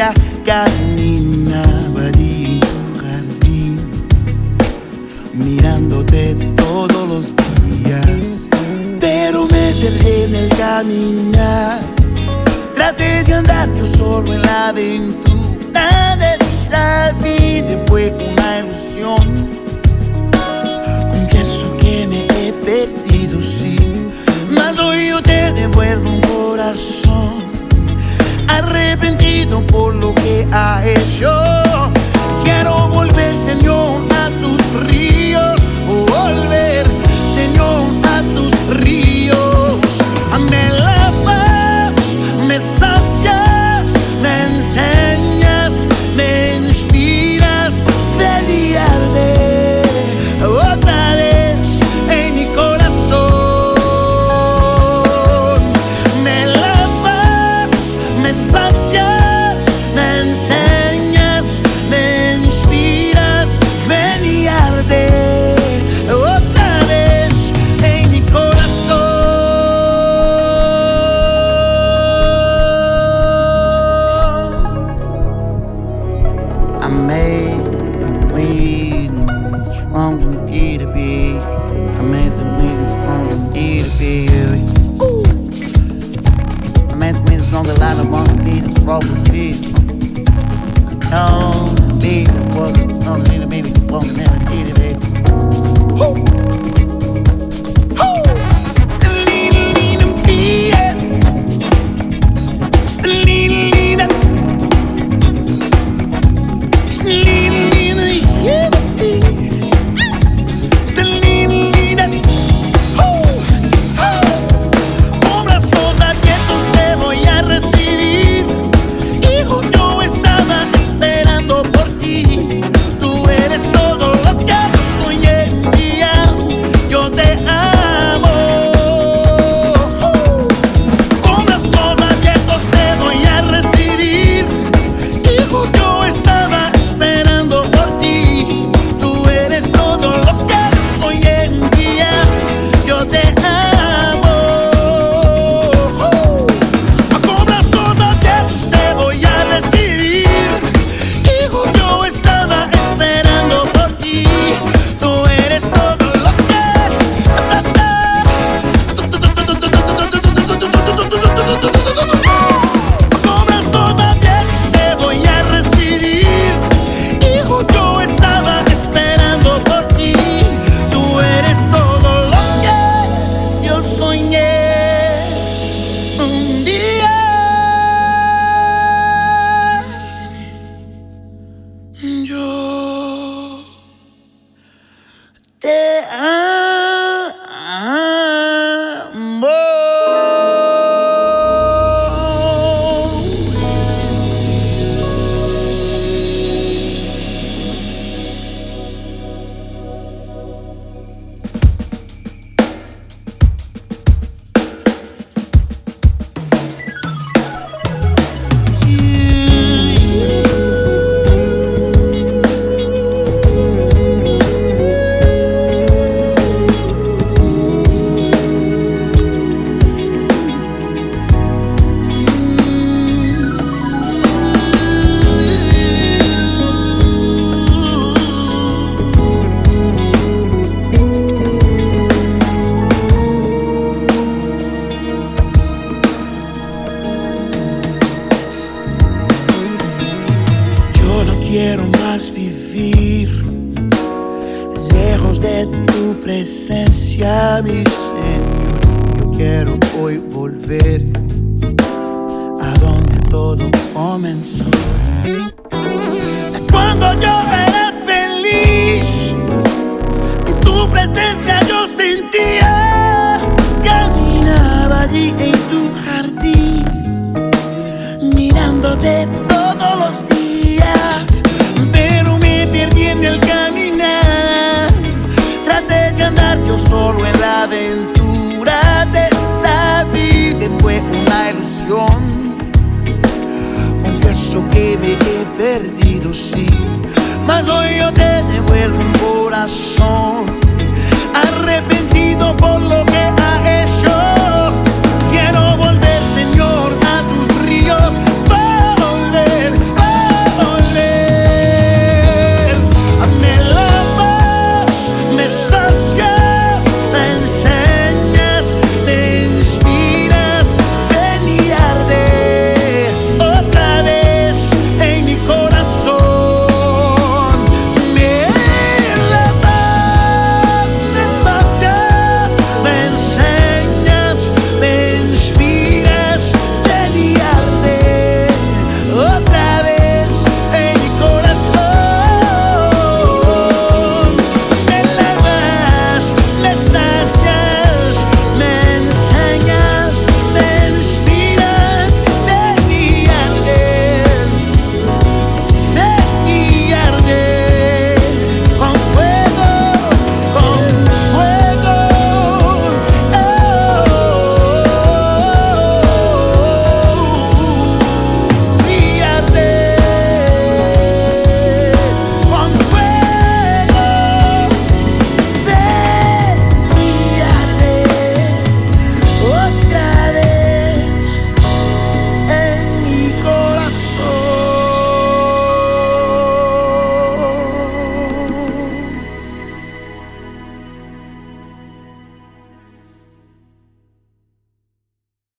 día caminaba allí en tu jardín, mirándote todos los días, pero me perdí en el caminar. Traté de andar yo solo en la aventura de esta vida, fue una ilusión. Confieso que me he perdido, sí, mas hoy yo te devuelvo un corazón arrepentido por lo que ha hecho. Quiero volver, Señor, a tus ríos, volver, Señor, a tus ríos. Me lavas, me sacias, me enseñas, me inspiras, felicidad otra vez en mi corazón. Me lavas, me sacias, me enseñas, me inspiras, ven y arde otra vez en mi corazón. Amazing queen, strong and deep to be. Amazing queen, strong and deep to be. Amazing queen, strong and light of one beat, strong and deep. No, be the one, no, the baby, strong and never deep to be. Te amo. Quiero más vivir lejos de tu presencia, mi Señor. Yo quiero hoy volver a donde todo comenzó. Cuando yo era feliz, en tu presencia yo sentía. Caminaba allí en tu jardín, mirándote todos los días, pero me perdí en el caminar. Traté de andar yo solo en la aventura de esa vida, fue una ilusión. Confieso que me he perdido, sí, mas hoy yo te devuelvo un corazón